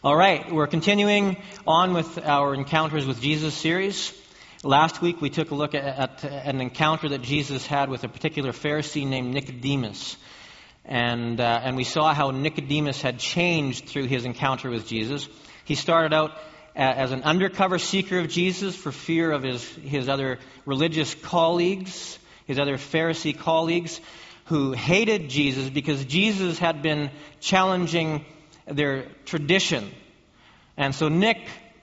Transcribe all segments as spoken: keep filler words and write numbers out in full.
All right, we're continuing on with our Encounters with Jesus series. Last week we took a look at, at an encounter that Jesus had with a particular Pharisee named Nicodemus. And, uh, and we saw how Nicodemus had changed through his encounter with Jesus. He started out as an undercover seeker of Jesus for fear of his, his other religious colleagues, his other Pharisee colleagues, who hated Jesus because Jesus had been challenging their tradition. And so Nick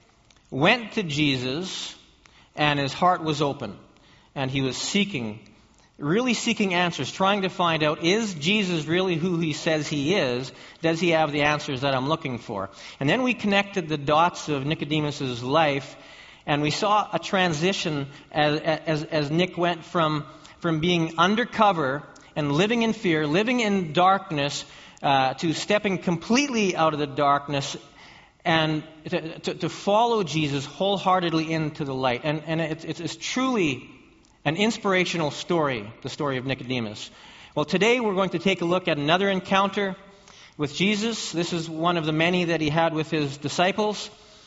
went to Jesus, and his heart was open. And he was seeking, really seeking answers, trying to find out, is Jesus really who he says he is? Does he have the answers that I'm looking for? And then we connected the dots of Nicodemus' life, and we saw a transition as, as, as Nick went from, from being undercover and living in fear, living in darkness, Uh, to stepping completely out of the darkness and to, to, to follow Jesus wholeheartedly into the light. And, and it's, it's, it's truly an inspirational story, the story of Nicodemus. Well, today we're going to take a look at another encounter with Jesus. This is one of the many that he had with his disciples.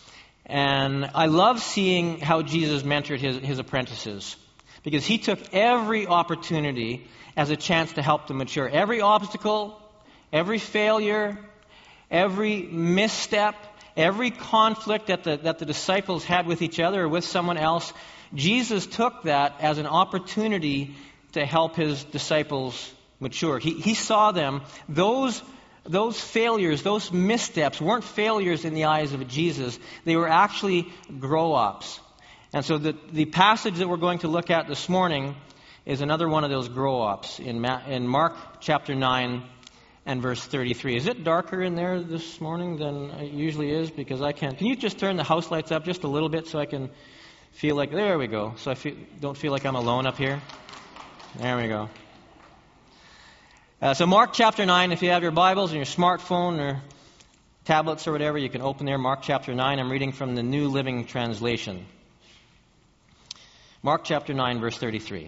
And I love seeing how Jesus mentored his, his apprentices, because he took every opportunity as a chance to help them mature. Every obstacle, every failure, every misstep, every conflict that the, that the disciples had with each other or with someone else, Jesus took that as an opportunity to help his disciples mature. He, he saw them, those, those failures, those missteps weren't failures in the eyes of Jesus. They were actually grow-ups. And so the, the passage that we're going to look at this morning is another one of those grow-ups in, Ma- in Mark chapter nine, and verse thirty-three. Is it darker in there this morning than it usually is? Because I can't. Can you just turn the house lights up just a little bit so I can feel like... There we go. So I feel, don't feel like I'm alone up here. There we go. Uh, so Mark chapter nine, if you have your Bibles and your smartphone or tablets or whatever, you can open there. Mark chapter nine. I'm reading from the New Living Translation. Mark chapter nine, verse thirty-three.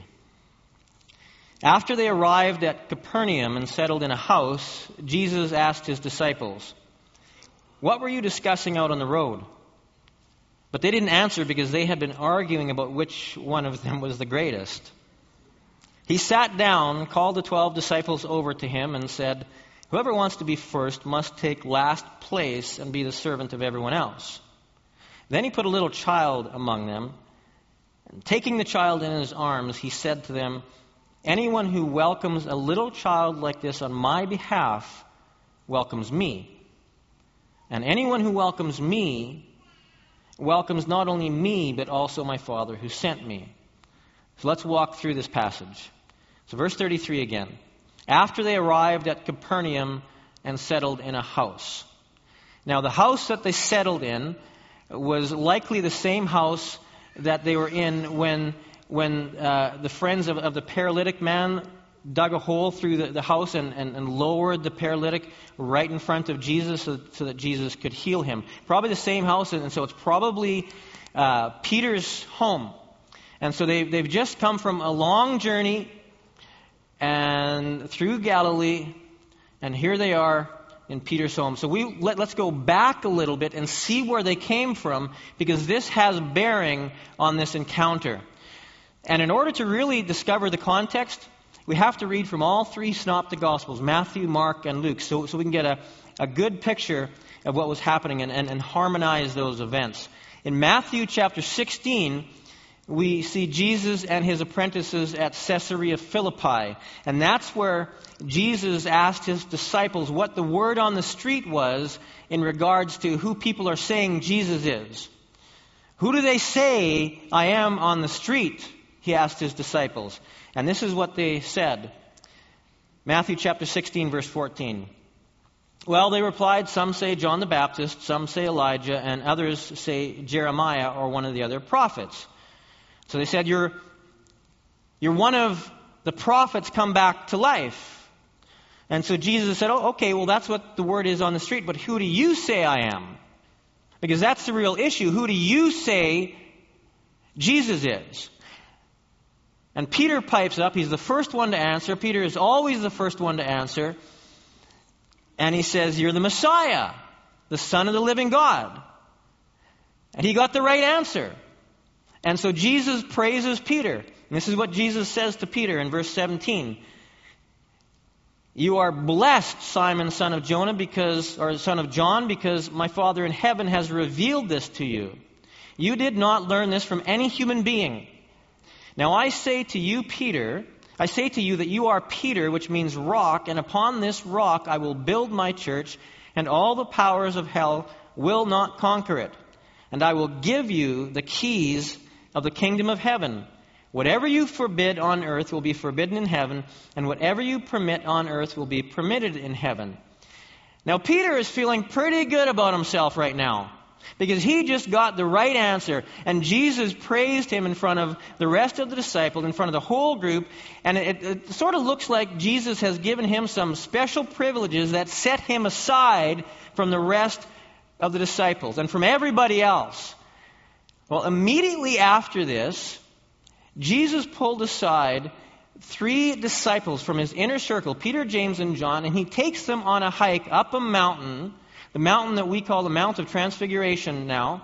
After they arrived at Capernaum and settled in a house, Jesus asked his disciples, "What were you discussing out on the road?" But they didn't answer because they had been arguing about which one of them was the greatest. He sat down, called the twelve disciples over to him, and said, "Whoever wants to be first must take last place and be the servant of everyone else." Then he put a little child among them, and taking the child in his arms, he said to them, "Anyone who welcomes a little child like this on my behalf welcomes me. And anyone who welcomes me welcomes not only me, but also my Father who sent me." So let's walk through this passage. So verse thirty-three again. After they arrived at Capernaum and settled in a house. Now the house that they settled in was likely the same house that they were in when when uh, the friends of, of the paralytic man dug a hole through the, the house and, and, and lowered the paralytic right in front of Jesus so, so that Jesus could heal him. Probably the same house, and so it's probably uh, Peter's home. And so they, they've just come from a long journey and through Galilee, and here they are in Peter's home. So we let, let's go back a little bit and see where they came from, because this has bearing on this encounter. And in order to really discover the context, we have to read from all three synoptic Gospels, Matthew, Mark, and Luke, so, so we can get a, a good picture of what was happening and, and, and harmonize those events. In Matthew chapter sixteen, we see Jesus and his apprentices at Caesarea Philippi. And that's where Jesus asked his disciples what the word on the street was in regards to who people are saying Jesus is. "Who do they say I am on the street?" he asked his disciples. And this is what they said. Matthew chapter sixteen, verse fourteen. "Well, they replied, some say John the Baptist, some say Elijah, and others say Jeremiah or one of the other prophets." So they said, you're, you're one of the prophets come back to life. And so Jesus said, oh, okay, well, that's what the word is on the street, but who do you say I am? Because that's the real issue. Who do you say Jesus is? And Peter pipes up. He's the first one to answer. Peter is always the first one to answer. And he says, "You're the Messiah." the Son of the living God? And he got the right answer. And so Jesus praises Peter. And this is what Jesus says to Peter in verse seventeen. You are blessed, Simon, son of Jonah, because, or son of John, because my Father in heaven has revealed this to you. You did not learn this from any human being. Now I say to you, Peter, I say to you that you are Peter, which means rock, and upon this rock I will build my church, and all the powers of hell will not conquer it. And I will give you the keys of the kingdom of heaven. Whatever you forbid on earth will be forbidden in heaven, and whatever you permit on earth will be permitted in heaven. Now, Peter is feeling pretty good about himself right now, because he just got the right answer, and Jesus praised him in front of the rest of the disciples, in front of the whole group, and it, it sort of looks like Jesus has given him some special privileges that set him aside from the rest of the disciples and from everybody else. Well, immediately after this, Jesus pulled aside three disciples from his inner circle, Peter, James, and John, and he takes them on a hike up a mountain, the mountain that we call the Mount of Transfiguration now.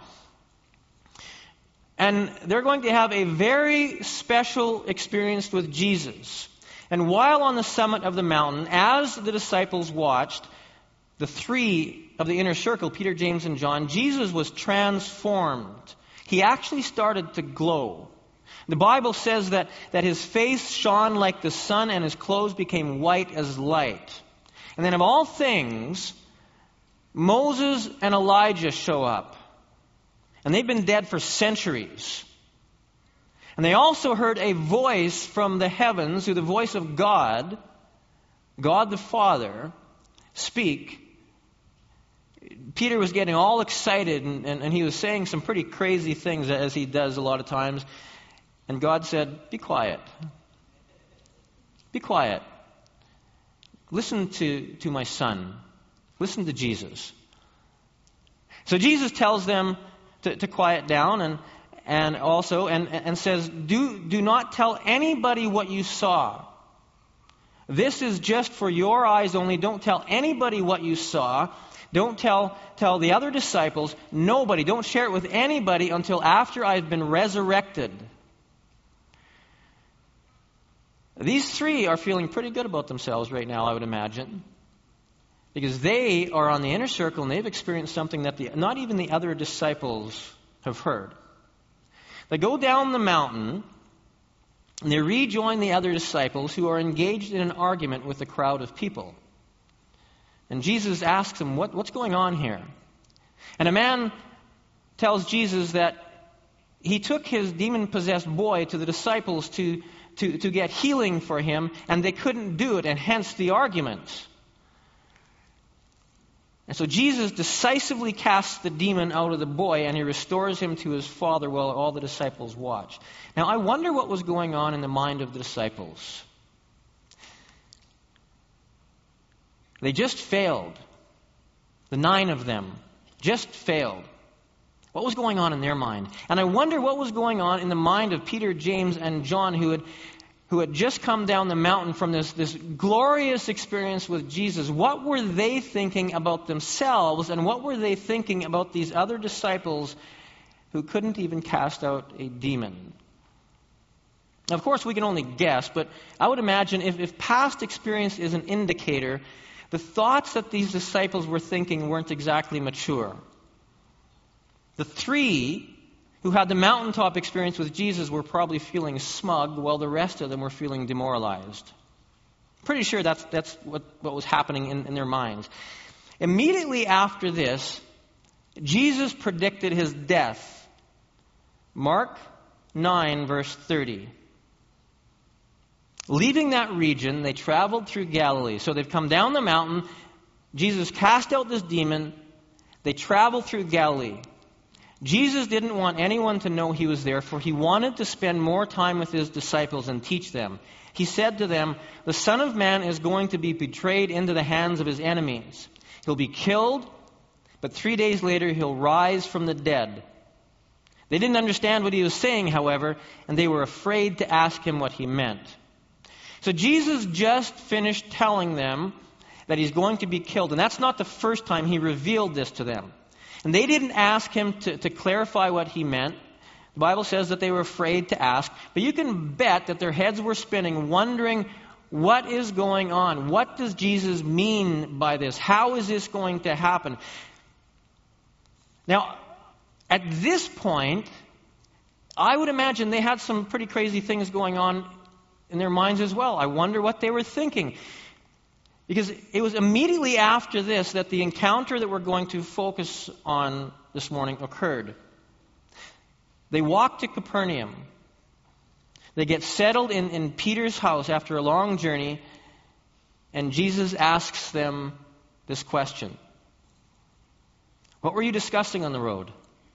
And they're going to have a very special experience with Jesus. And while on the summit of the mountain, as the disciples watched, the three of the inner circle, Peter, James, and John, Jesus was transformed. He actually started to glow. The Bible says that, that his face shone like the sun and his clothes became white as light. And then of all things, Moses and Elijah show up. And they've been dead for centuries. And they also heard a voice from the heavens, through the voice of God, God the Father, speak. Peter was getting all excited, and, and, and he was saying some pretty crazy things, as he does a lot of times. And God said, be quiet. Be quiet. Listen to, to my son. Listen to Jesus. So Jesus tells them to, to quiet down, and and also and, and says, do, do not tell anybody what you saw. This is just for your eyes only. Don't tell anybody what you saw. Don't tell, tell the other disciples. Nobody. Don't share it with anybody until after I've been resurrected. These three are feeling pretty good about themselves right now, I would imagine. Because they are on the inner circle and they've experienced something that the, not even the other disciples have heard. They go down the mountain and they rejoin the other disciples who are engaged in an argument with a crowd of people. And Jesus asks them, what, what's going on here? And a man tells Jesus that he took his demon-possessed boy to the disciples to To, to get healing for him, and they couldn't do it, and hence the argument. And so Jesus decisively casts the demon out of the boy, and he restores him to his father while all the disciples watch. Now, I wonder what was going on in the mind of the disciples. They just failed. The nine of them just failed. What was going on in their mind? And I wonder what was going on in the mind of Peter, James, and John, who had who had just come down the mountain from this, this glorious experience with Jesus. What were they thinking about themselves, and what were they thinking about these other disciples who couldn't even cast out a demon? Now, of course, we can only guess, but I would imagine if, if past experience is an indicator, the thoughts that these disciples were thinking weren't exactly mature. The three who had the mountaintop experience with Jesus were probably feeling smug, while the rest of them were feeling demoralized. Pretty sure that's that's what, what was happening in, in their minds. Immediately after this, Jesus predicted his death. Mark nine, verse thirty. Leaving that region, they traveled through Galilee. So they've come down the mountain. Jesus cast out this demon. They traveled through Galilee. Jesus didn't want anyone to know he was there, for he wanted to spend more time with his disciples and teach them. He said to them, the Son of Man is going to be betrayed into the hands of his enemies. He'll be killed, but three days later he'll rise from the dead. They didn't understand what he was saying, however, and they were afraid to ask him what he meant. So Jesus just finished telling them that he's going to be killed. And that's not the first time he revealed this to them. And they didn't ask him to, to clarify what he meant. The Bible says that they were afraid to ask. But you can bet that their heads were spinning, wondering, what is going on? What does Jesus mean by this? How is this going to happen? Now, at this point, I would imagine they had some pretty crazy things going on in their minds as well. I wonder what they were thinking. Because it was immediately after this that the encounter that we're going to focus on this morning occurred. They walk to Capernaum. They get settled in, in Peter's house after a long journey, and Jesus asks them this question. What were you discussing on the road?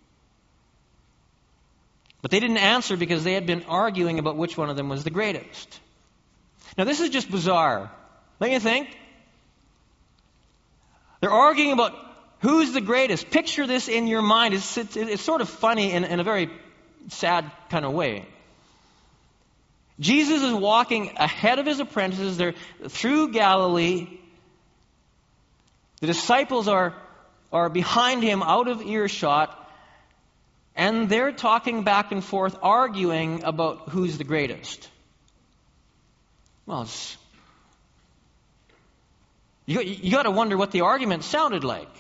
But they didn't answer because they had been arguing about which one of them was the greatest. Now this is just bizarre. Don't you think? They're arguing about who's the greatest. Picture this in your mind. It's, it's, it's sort of funny in, in a very sad kind of way. Jesus is walking ahead of his apprentices. They're through Galilee. The disciples are, are behind him, out of earshot. And they're talking back and forth, arguing about who's the greatest. Well, it's, you, you got to wonder what the argument sounded like.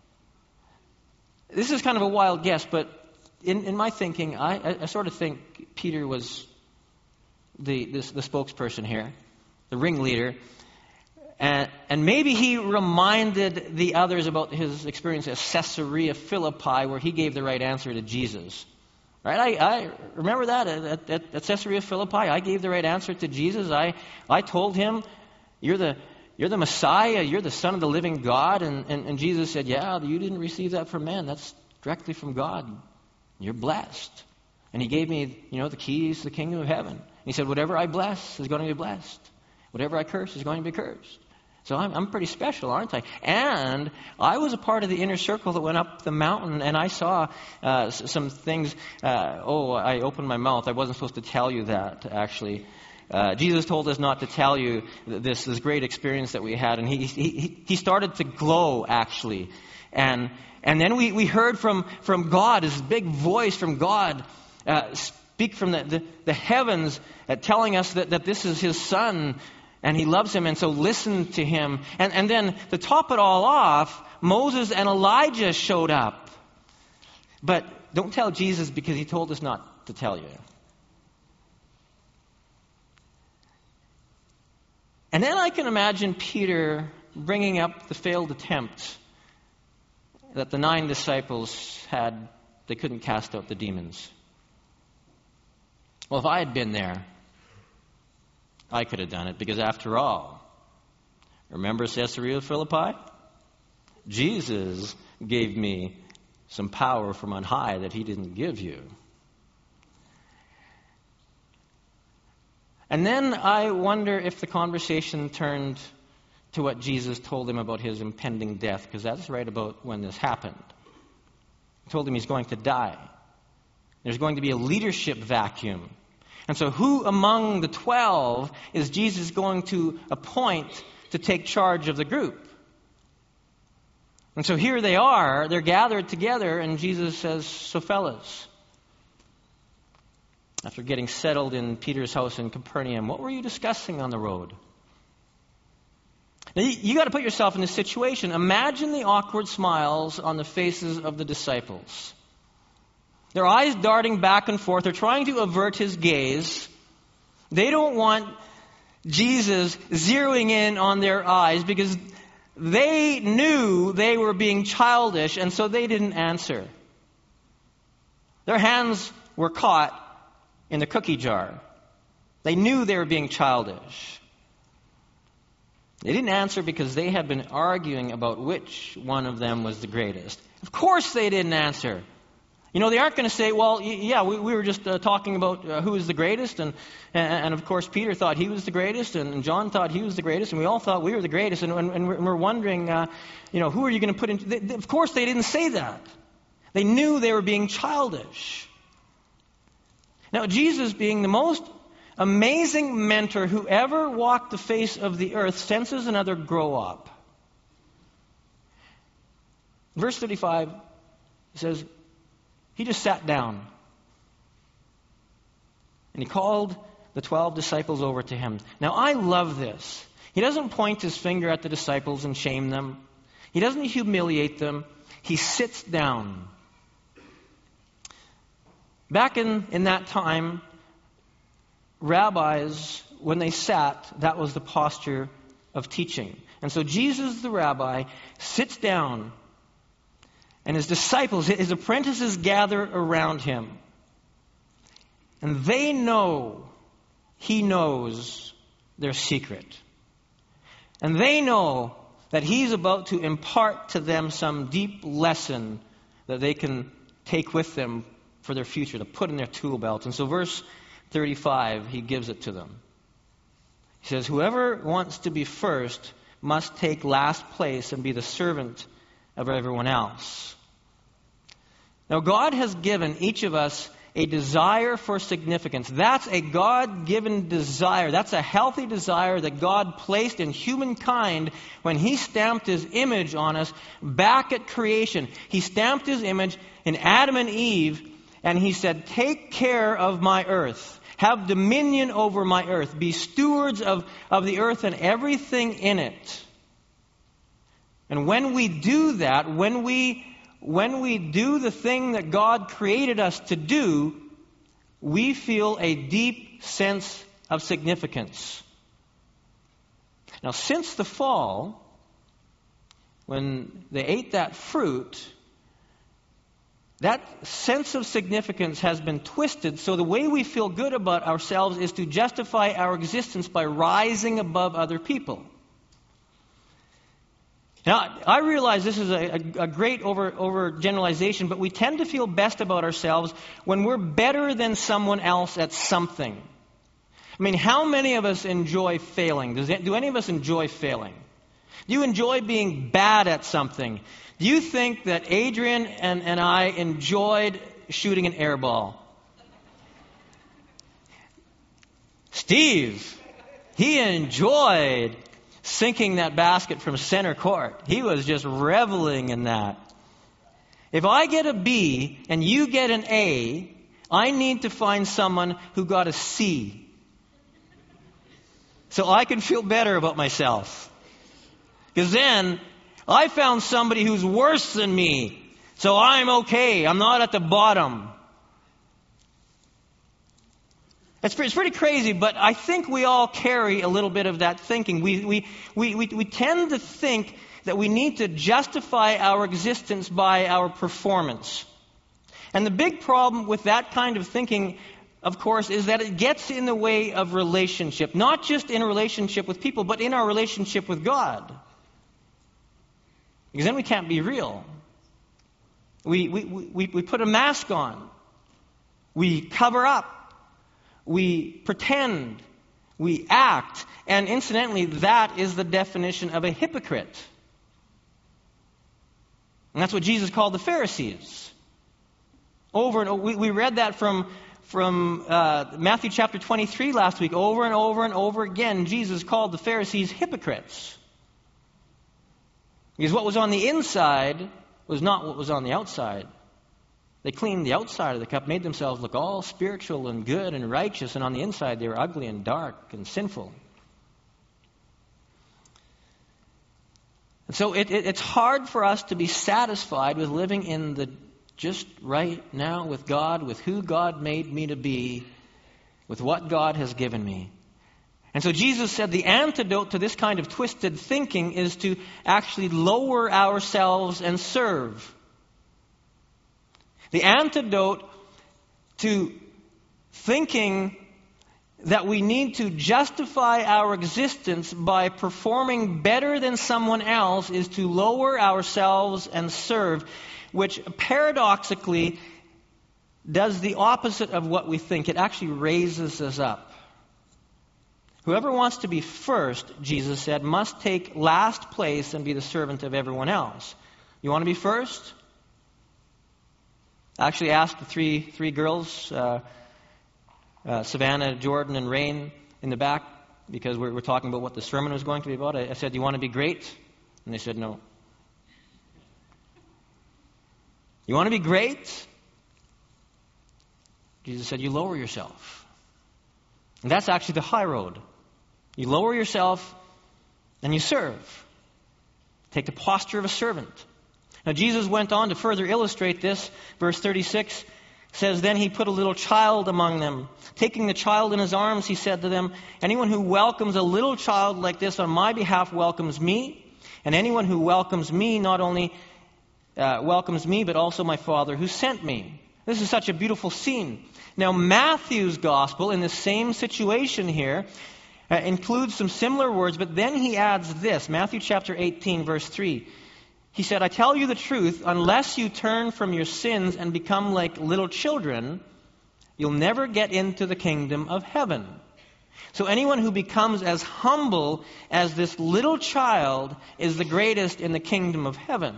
This is kind of a wild guess, but in, in my thinking, I, I, I sort of think Peter was the, this, the spokesperson here, the ringleader. And, and maybe he reminded the others about his experience at Caesarea Philippi, where he gave the right answer to Jesus. Right? I, I remember that at, at, at Caesarea Philippi. I gave the right answer to Jesus. I, I told him, you're the, you're the Messiah. You're the Son of the living God. And, and, and Jesus said, yeah, you didn't receive that from man. That's directly from God. You're blessed. And he gave me, you know, the keys to the kingdom of heaven. And he said, whatever I bless is going to be blessed. Whatever I curse is going to be cursed. So I'm, I'm pretty special, aren't I? And I was a part of the inner circle that went up the mountain, and I saw uh, some things. Uh, oh, I opened my mouth. I wasn't supposed to tell you that, actually. Uh, Jesus told us not to tell you this, this great experience that we had, and he, he, he started to glow, actually. And and then we, we heard from, from God, this big voice from God, uh, speak from the, the, the heavens, uh, telling us that, that this is his Son, and he loves him, and so listen to him. And, and then to top it all off, Moses and Elijah showed up. But don't tell Jesus because he told us not to tell you. And then I can imagine Peter bringing up the failed attempt that the nine disciples had. They couldn't cast out the demons. Well, if I had been there, I could have done it, because after all, remember Caesarea Philippi? Jesus gave me some power from on high that he didn't give you. And then I wonder if the conversation turned to what Jesus told him about his impending death, because that's right about when this happened. He told him he's going to die. There's going to be a leadership vacuum. And so who among the twelve is Jesus going to appoint to take charge of the group? And so here they are, they're gathered together, and Jesus says, so fellas, after getting settled in Peter's house in Capernaum, what were you discussing on the road? Now, you, you got to put yourself in this situation. Imagine the awkward smiles on the faces of the disciples. Their eyes darting back and forth. They're trying to avert his gaze. They don't want Jesus zeroing in on their eyes because they knew they were being childish, and so they didn't answer. Their hands were caught in the cookie jar. They knew they were being childish. They didn't answer because they had been arguing about which one of them was the greatest. Of course they didn't answer. You know, they aren't going to say, well, yeah, we, we were just uh, talking about uh, who is the greatest. And, and, and, of course, Peter thought he was the greatest. And, and John thought he was the greatest. And we all thought we were the greatest. And, and, and we're, and we're wondering, uh, you know, who are you going to put into... They, they, of course, they didn't say that. They knew they were being childish. Now, Jesus, being the most amazing mentor who ever walked the face of the earth, senses another grow up. Verse thirty-five says, he just sat down. And he called the twelve disciples over to him. Now, I love this. He doesn't point his finger at the disciples and shame them. He doesn't humiliate them. He sits down. Back in, in that time, rabbis, when they sat, that was the posture of teaching. And so Jesus, the rabbi, sits down, and his disciples, his apprentices, gather around him. And they know he knows their secret. And they know that he's about to impart to them some deep lesson that they can take with them for their future, to put in their tool belt. And so verse thirty-five, he gives it to them. He says, whoever wants to be first must take last place and be the servant of everyone else. Now, God has given each of us a desire for significance. That's a God-given desire. That's a healthy desire that God placed in humankind when He stamped His image on us back at creation. He stamped His image in Adam and Eve, and He said, take care of my earth. Have dominion over my earth. Be stewards of, of the earth and everything in it. And when we do that, when we When we do the thing that God created us to do, we feel a deep sense of significance. Now, since the fall, when they ate that fruit, that sense of significance has been twisted, so the way we feel good about ourselves is to justify our existence by rising above other people. Now, I realize this is a, a, a great over, overgeneralization, but we tend to feel best about ourselves when we're better than someone else at something. I mean, how many of us enjoy failing? Does it, do any of us enjoy failing? Do you enjoy being bad at something? Do you think that Adrian and, and I enjoyed shooting an air ball? Steve, he enjoyed sinking that basket from center court. He was just reveling in that. If I get a B and you get an A, I need to find someone who got a C, so I can feel better about myself. Because then I found somebody who's worse than me, so I'm okay. I'm not at the bottom. It's pretty, it's pretty crazy, but I think we all carry a little bit of that thinking. We, we, we, we, we tend to think that we need to justify our existence by our performance. And the big problem with that kind of thinking, of course, is that it gets in the way of relationship. Not just in a relationship with people, but in our relationship with God. Because then we can't be real. We, we, we, we put a mask on. We cover up. We pretend, we act, and incidentally, that is the definition of a hypocrite. And that's what Jesus called the Pharisees. Over and over, we, we read that from, from uh, Matthew chapter twenty-three last week. Over and over and over again, Jesus called the Pharisees hypocrites. Because what was on the inside was not what was on the outside. They cleaned the outside of the cup, made themselves look all spiritual and good and righteous, and on the inside they were ugly and dark and sinful. And so it, it, it's hard for us to be satisfied with living in the just right now with God, with who God made me to be, with what God has given me. And so Jesus said the antidote to this kind of twisted thinking is to actually lower ourselves and serve. The antidote to thinking that we need to justify our existence by performing better than someone else is to lower ourselves and serve, which paradoxically does the opposite of what we think. It actually raises us up. Whoever wants to be first, Jesus said, must take last place and be the servant of everyone else. You want to be first? I actually asked the three three girls, uh, uh, Savannah, Jordan, and Rain, in the back, because we're, we're talking about what the sermon was going to be about. I, I said, do you want to be great? And they said no. You want to be great? Jesus said, you lower yourself. And that's actually the high road. You lower yourself and you serve. Take the posture of a servant. Now Jesus went on to further illustrate this. Verse thirty-six says, then he put a little child among them. Taking the child in his arms, he said to them, anyone who welcomes a little child like this on my behalf welcomes me. And anyone who welcomes me not only uh, welcomes me, but also my Father who sent me. This is such a beautiful scene. Now Matthew's gospel in the same situation here uh, includes some similar words, but then he adds this. Matthew chapter eighteen, verse three. He said, I tell you the truth, unless you turn from your sins and become like little children, you'll never get into the kingdom of heaven. So anyone who becomes as humble as this little child is the greatest in the kingdom of heaven.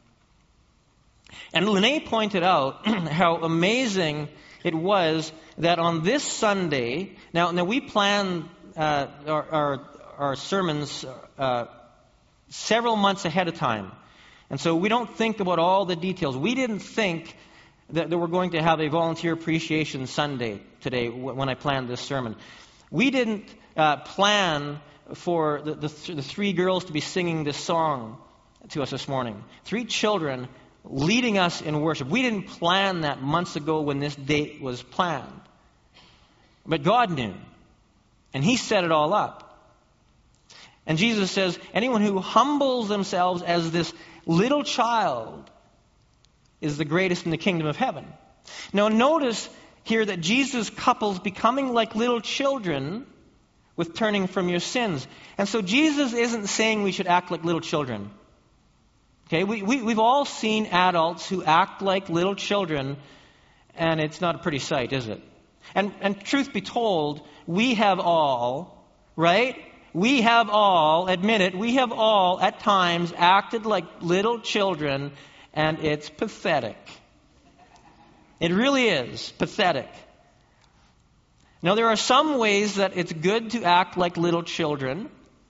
And Lene pointed out how amazing it was that on this Sunday, now, now we plan uh, our, our, our sermons uh, several months ahead of time. And so we don't think about all the details. We didn't think that, that we're going to have a volunteer appreciation Sunday today when I planned this sermon. We didn't uh, plan for the, the, th- the three girls to be singing this song to us this morning. Three children leading us in worship. We didn't plan that months ago when this date was planned. But God knew. And He set it all up. And Jesus says, anyone who humbles themselves as this little child is the greatest in the kingdom of heaven. Now notice here that Jesus couples becoming like little children with turning from your sins. And so Jesus isn't saying we should act like little children. Okay, we, we, we've all seen adults who act like little children, and it's not a pretty sight, is it? And, and truth be told, we have all, right? We have all, admit it, we have all at times acted like little children, and it's pathetic. It really is pathetic. Now, there are some ways that it's good to act like little children,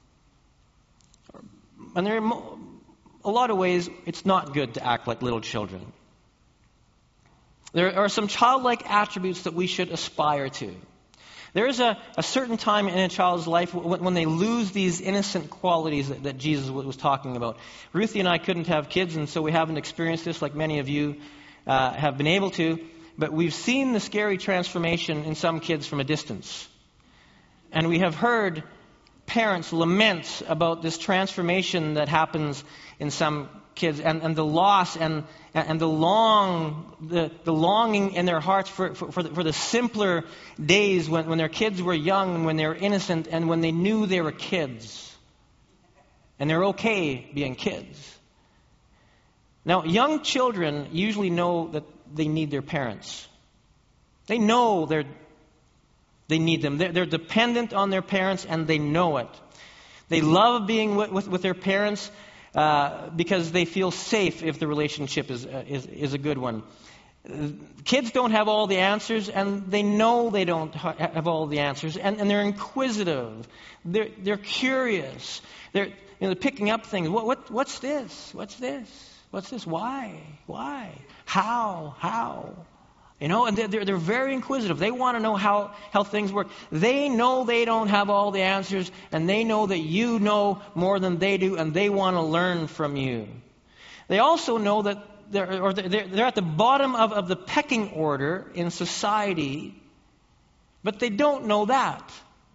and there are a lot of ways it's not good to act like little children. There are some childlike attributes that we should aspire to. There is a, a certain time in a child's life when, when they lose these innocent qualities that, that Jesus was talking about. Ruthie and I couldn't have kids, and so we haven't experienced this like many of you uh, have been able to. But we've seen the scary transformation in some kids from a distance. And we have heard parents lament about this transformation that happens in some kids, and, and the loss and and the long the, the longing in their hearts for for, for, the, for the simpler days when, when their kids were young and when they were innocent and when they knew they were kids. And they're okay being kids. Now, young children usually know that they need their parents. They know they're They need them. They're, they're dependent on their parents, and they know it. They love being with, with, with their parents uh, because they feel safe if the relationship is, uh, is, is a good one. Uh, kids don't have all the answers, and they know they don't ha- have all the answers, and, and they're inquisitive. They're, they're curious. They're, you know, they're picking up things. What, what, what's this? What's this? What's this? Why? Why? How? How? You know, and they're, they're very inquisitive. They want to know how, how things work. They know they don't have all the answers, and they know that you know more than they do, and they want to learn from you. They also know that they're, or they're, they're at the bottom of, of the pecking order in society, but they don't know that.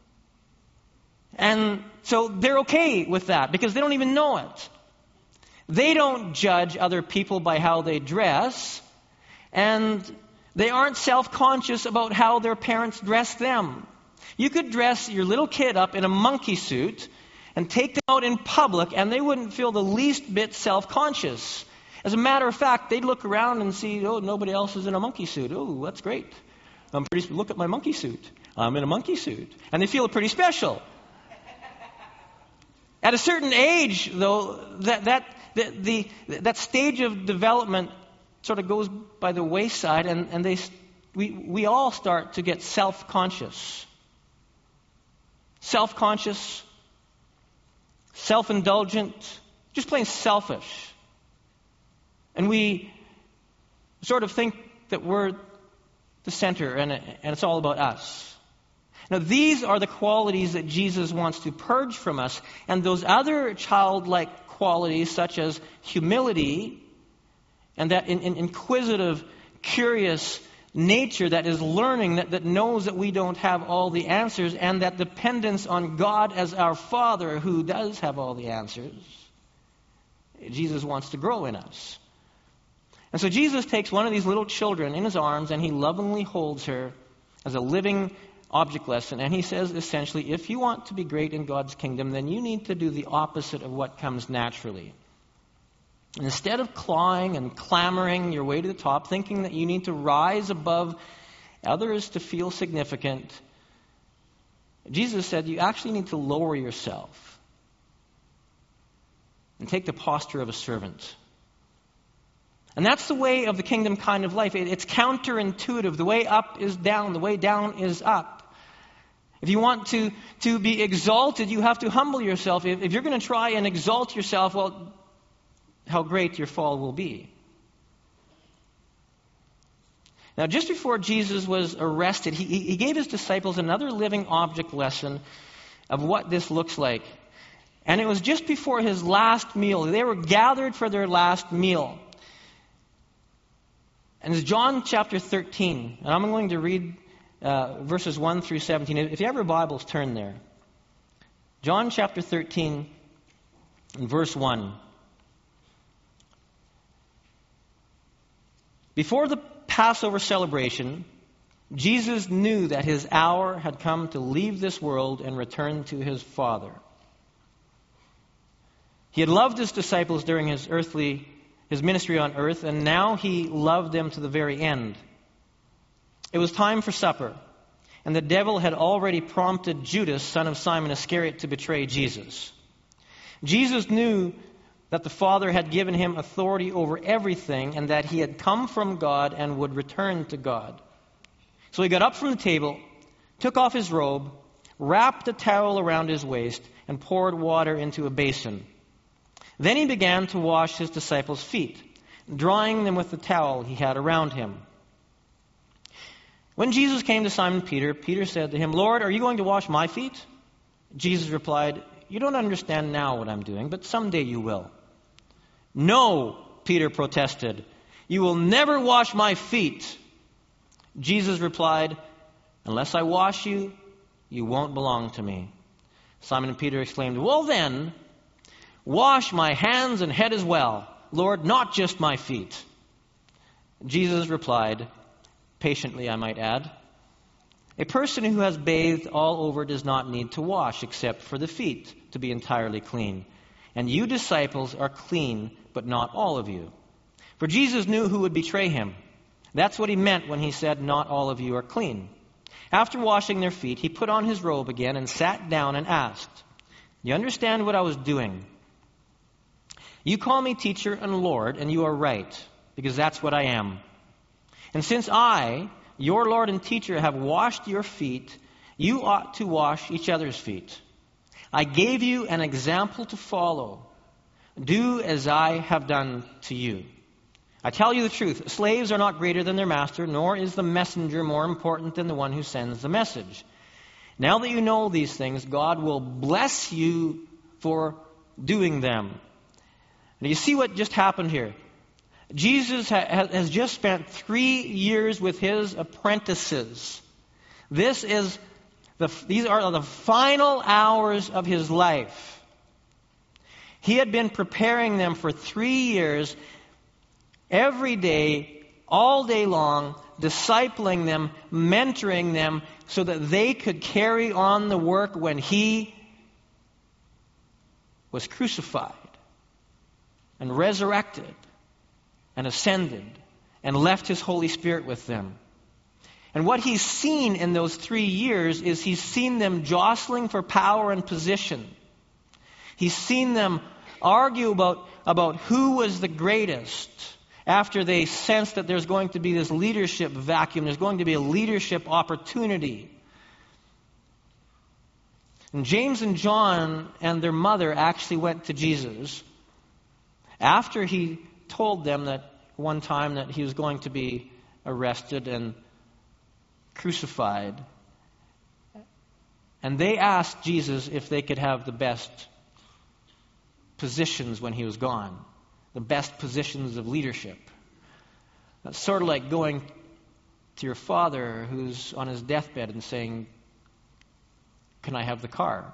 And so they're okay with that because they don't even know it. They don't judge other people by how they dress, and they aren't self-conscious about how their parents dress them. You could dress your little kid up in a monkey suit and take them out in public, and they wouldn't feel the least bit self-conscious. As a matter of fact, they'd look around and see, oh, nobody else is in a monkey suit. Oh, that's great. I'm pretty. Look at my monkey suit. I'm in a monkey suit. And they feel pretty special. At a certain age, though, that that the, the that stage of development sort of goes by the wayside, and, and they we we all start to get self-conscious. Self-conscious, self-indulgent, just plain selfish. And we sort of think that we're the center and, and it's all about us. Now, these are the qualities that Jesus wants to purge from us, and those other childlike qualities, such as humility and that in, in inquisitive, curious nature that is learning, that, that knows that we don't have all the answers, and that dependence on God as our Father who does have all the answers, Jesus wants to grow in us. And so Jesus takes one of these little children in his arms and he lovingly holds her as a living object lesson, and he says essentially, if you want to be great in God's kingdom, then you need to do the opposite of what comes naturally. And instead of clawing and clamoring your way to the top, thinking that you need to rise above others to feel significant, Jesus said you actually need to lower yourself and take the posture of a servant. And that's the way of the kingdom kind of life. It's counterintuitive. The way up is down. The way down is up. If you want to, to be exalted, you have to humble yourself. If, if you're going to try and exalt yourself, well, how great your fall will be. Now, just before Jesus was arrested, he, he gave his disciples another living object lesson of what this looks like. And it was just before his last meal. They were gathered for their last meal. And it's John chapter thirteen. And I'm going to read uh, verses one through seventeen. If you have your Bibles, turn there. John chapter thirteen and verse one. Before the Passover celebration, Jesus knew that his hour had come to leave this world and return to his Father. He had loved his disciples during his earthly his ministry on earth, and now he loved them to the very end. It was time for supper, and the devil had already prompted Judas, son of Simon Iscariot, to betray Jesus. Jesus knew that the Father had given him authority over everything, and that he had come from God and would return to God. So he got up from the table, took off his robe, wrapped a towel around his waist, and poured water into a basin. Then he began to wash his disciples' feet, drying them with the towel he had around him. When Jesus came to Simon Peter, Peter said to him, "Lord, are you going to wash my feet?" Jesus replied, "You don't understand now what I'm doing, but someday you will." "No," Peter protested, "you will never wash my feet." Jesus replied, "Unless I wash you, you won't belong to me." Simon Peter exclaimed, "Well then, wash my hands and head as well, Lord, not just my feet." Jesus replied, patiently I might add, "A person who has bathed all over does not need to wash except for the feet to be entirely clean. And you disciples are clean, but not all of you." For Jesus knew who would betray him. That's what he meant when he said, "Not all of you are clean." After washing their feet, he put on his robe again and sat down and asked, "You understand what I was doing? You call me teacher and Lord, and you are right, because that's what I am. And since I, your Lord and teacher, have washed your feet, you ought to wash each other's feet. I gave you an example to follow. Do as I have done to you. I tell you the truth, slaves are not greater than their master, nor is the messenger more important than the one who sends the message. Now that you know these things, God will bless you for doing them." Now you see what just happened here. Jesus ha- has just spent three years with his apprentices. This is the, these are the final hours of his life. He had been preparing them for three years, every day, all day long, discipling them, mentoring them, so that they could carry on the work when he was crucified and resurrected and ascended and left his Holy Spirit with them. And what he's seen in those three years is he's seen them jostling for power and position. He's seen them argue about, about who was the greatest after they sense that there's going to be this leadership vacuum. There's going to be a leadership opportunity. And James and John and their mother actually went to Jesus after he told them that one time that he was going to be arrested and crucified. And they asked Jesus if they could have the best positions when he was gone, the best positions of leadership. That's sort of like going to your father who's on his deathbed and saying, "Can I have the car?"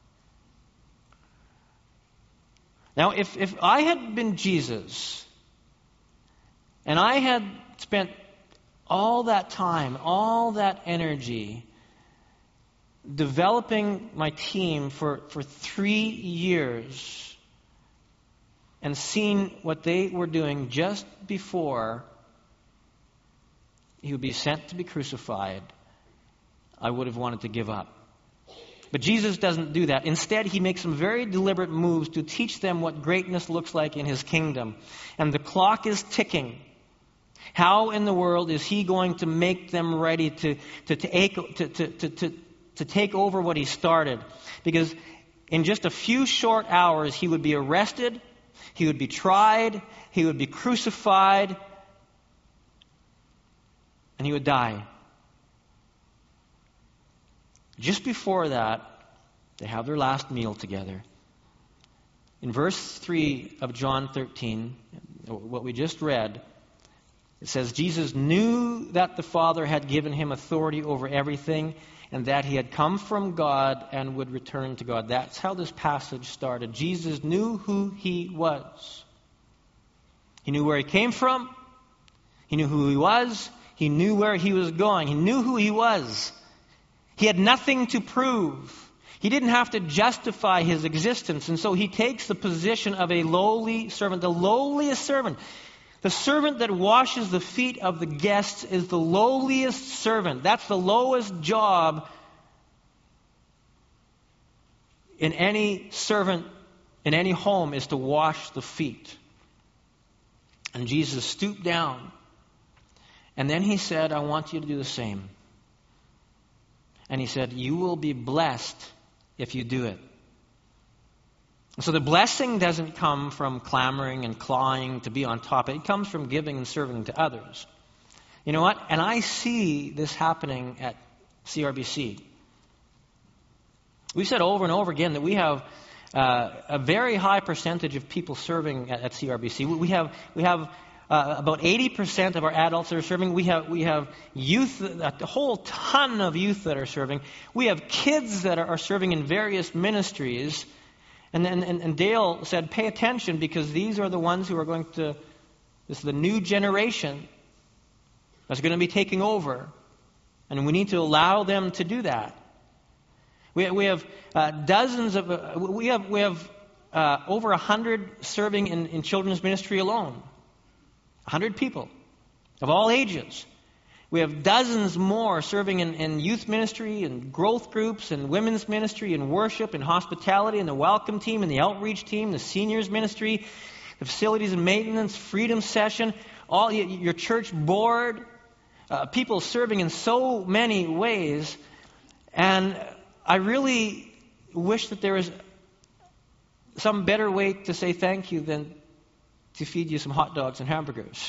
Now, if, if I had been Jesus, and I had spent all that time, all that energy, developing my team for, for three years, and seen what they were doing just before he would be sent to be crucified, I would have wanted to give up. But Jesus doesn't do that. Instead, he makes some very deliberate moves to teach them what greatness looks like in his kingdom. And the clock is ticking. How in the world is he going to make them ready to, to, take, to, to, to, to, to take over what he started? Because in just a few short hours, he would be arrested, he would be tried, he would be crucified, and he would die. Just before that, they have their last meal together. In verse three of John thirteen, what we just read, it says, Jesus knew that the Father had given him authority over everything and that he had come from God and would return to God. That's how this passage started. Jesus knew who he was. He knew where he came from. He knew who he was. He knew where he was going. He knew who he was. He had nothing to prove. He didn't have to justify his existence. And so he takes the position of a lowly servant, the lowliest servant. The servant that washes the feet of the guests is the lowliest servant. That's the lowest job in any servant, in any home, is to wash the feet. And Jesus stooped down. And then he said, I want you to do the same. And he said, you will be blessed if you do it. So the blessing doesn't come from clamoring and clawing to be on top. It comes from giving and serving to others. You know what? And I see this happening at C R B C. We've said over and over again that we have uh, a very high percentage of people serving at, at C R B C. We have we have uh, about eighty percent of our adults that are serving. We have we have youth, a whole ton of youth that are serving. We have kids that are, are serving in various ministries. And, and, and Dale said, pay attention, because these are the ones who are going to, this is the new generation that's going to be taking over. And we need to allow them to do that. We, we have uh, dozens of, uh, we have we have uh, over a hundred serving in, in children's ministry alone. A hundred people of all ages. We have dozens more serving in, in youth ministry and growth groups and women's ministry and worship and hospitality and the welcome team and the outreach team, the seniors ministry, the facilities and maintenance, freedom session, all your church board, uh, people serving in so many ways. And I really wish that there was some better way to say thank you than to feed you some hot dogs and hamburgers.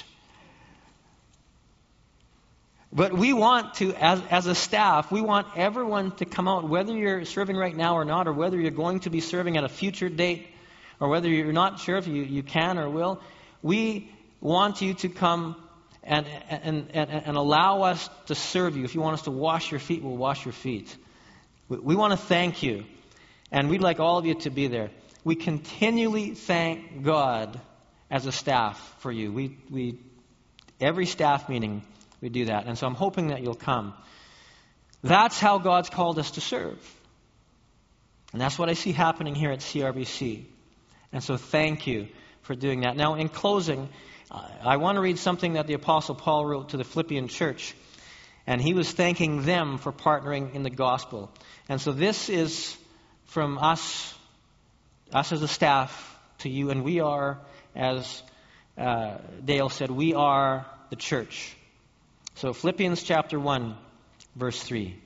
But we want to, as, as a staff, we want everyone to come out, whether you're serving right now or not, or whether you're going to be serving at a future date, or whether you're not sure if you, you can or will. We want you to come and, and, and, and allow us to serve you. If you want us to wash your feet, we'll wash your feet. We, we want to thank you, and we'd like all of you to be there. We continually thank God as a staff for you. We, we every staff meeting, we do that. And so I'm hoping that you'll come. That's how God's called us to serve. And that's what I see happening here at C R B C. And so thank you for doing that. Now, in closing, I want to read something that the Apostle Paul wrote to the Philippian church. And he was thanking them for partnering in the gospel. And so this is from us, us as a staff, to you. And we are, as uh, Dale said, we are the church. So Philippians chapter one, verse three.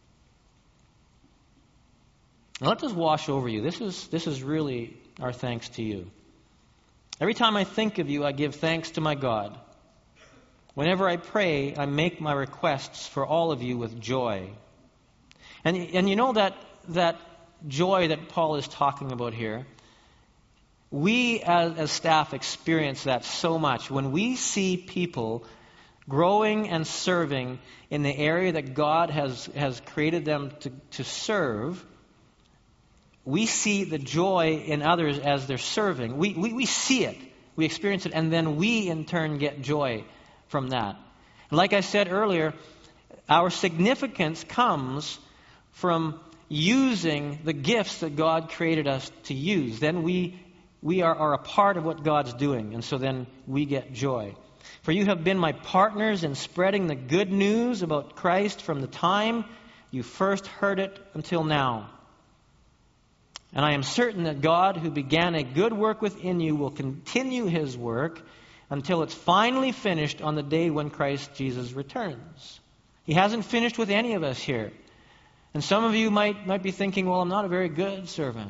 Now let this wash over you. This is this is really our thanks to you. Every time I think of you, I give thanks to my God, Whenever I pray, I make my requests for all of you with joy. And, and you know that, that joy that Paul is talking about here, we as, as staff experience that so much. When we see people growing and serving in the area that God has, has created them to, to serve, we see the joy in others as they're serving. We, we, we see it. We experience it. And then we, in turn, get joy from that. And like I said earlier, our significance comes from using the gifts that God created us to use. Then we, we are, are a part of what God's doing. And so then we get joy. For you have been my partners in spreading the good news about Christ from the time you first heard it until now. And I am certain that God, who began a good work within you, will continue his work until it's finally finished on the day when Christ Jesus returns. He hasn't finished with any of us here. And some of you might, might be thinking, well, I'm not a very good servant.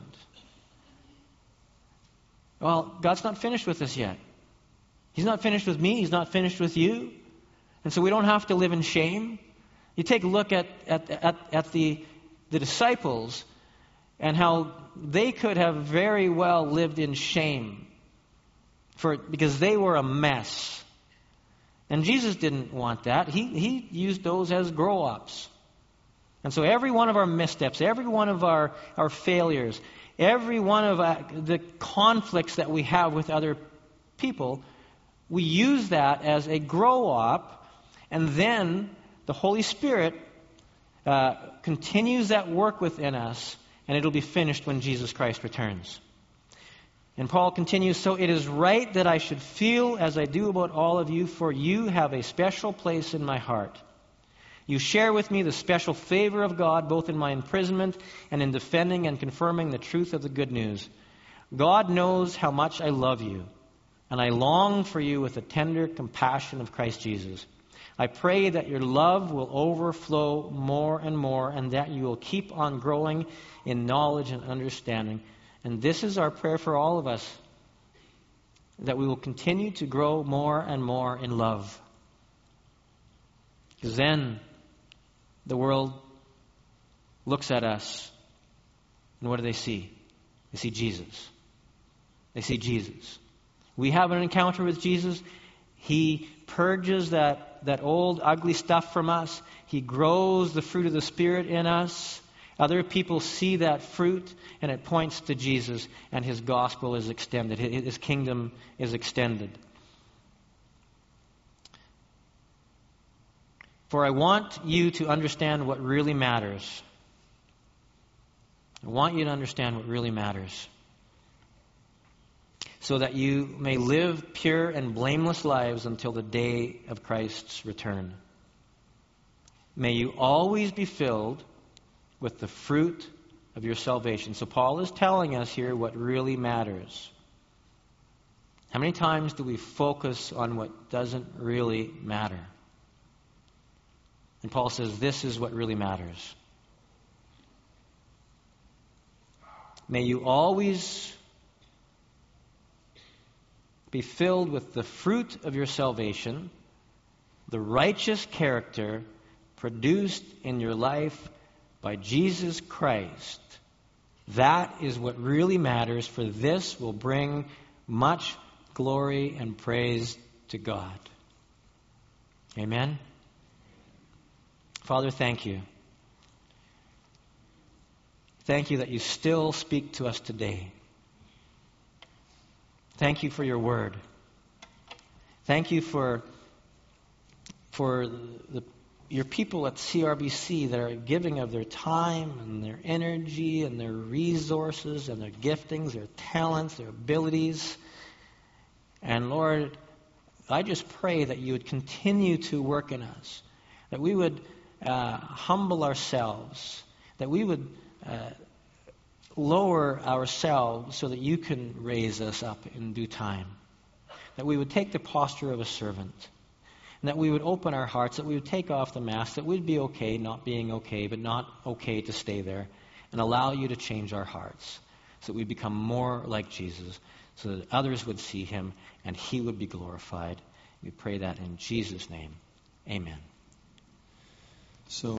Well, God's not finished with us yet. He's not finished with me. He's not finished with you. And so we don't have to live in shame. You take a look at, at, at, at the, the disciples and how they could have very well lived in shame for because they were a mess. And Jesus didn't want that. He, he used those as grow-ups. And so every one of our missteps, every one of our, our failures, every one of uh, the conflicts that we have with other people, we use that as a grow-up, and then the Holy Spirit uh, continues that work within us, and it'll be finished when Jesus Christ returns. And Paul continues, so it is right that I should feel as I do about all of you, for you have a special place in my heart. You share with me the special favor of God, both in my imprisonment and in defending and confirming the truth of the good news. God knows how much I love you, and I long for you with the tender compassion of Christ Jesus. I pray that your love will overflow more and more, and that you will keep on growing in knowledge and understanding. And this is our prayer for all of us, that we will continue to grow more and more in love. Because then the world looks at us, and what do they see? They see Jesus. They see Jesus. We have an encounter with Jesus. He purges that, that old ugly stuff from us. He grows the fruit of the Spirit in us. Other people see that fruit, and it points to Jesus, and his gospel is extended. His kingdom is extended. For I want you to understand what really matters. I want you to understand what really matters, so that you may live pure and blameless lives until the day of Christ's return. May you always be filled with the fruit of your salvation. So Paul is telling us here what really matters. How many times do we focus on what doesn't really matter? And Paul says this is what really matters. May you always be filled with the fruit of your salvation, the righteous character produced in your life by Jesus Christ. That is what really matters, for this will bring much glory and praise to God. Amen? Father, thank you. Thank you that you still speak to us today. Thank you for your word. Thank you for, for the, your people at C R B C that are giving of their time and their energy and their resources and their giftings, their talents, their abilities. And Lord, I just pray that you would continue to work in us, that we would uh, humble ourselves, that we would uh, lower ourselves so that you can raise us up in due time. That we would take the posture of a servant. And that we would open our hearts, that we would take off the mask, that we'd be okay not being okay, but not okay to stay there. And allow you to change our hearts so that we become more like Jesus, so that others would see him and he would be glorified. We pray that in Jesus' name. Amen. So